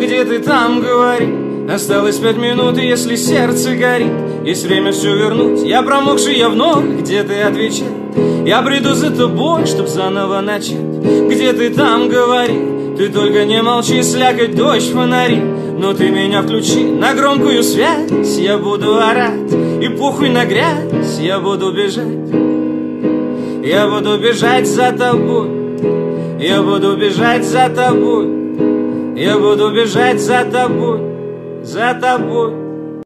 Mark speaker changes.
Speaker 1: где ты там, говори. Осталось 5 минут, и если сердце горит, есть время все вернуть. Я промокший, я в ноль, где ты, отвечай. Я приду за тобой, чтоб заново начать. Где ты там, говори. Ты только не молчи, слякоть, дождь, фонари. Но ты меня включи на громкую связь. Я буду орать, и похуй на грязь. Я буду бежать. Я буду бежать за тобой. Я буду бежать за тобой. Я буду бежать за тобой. За тобой.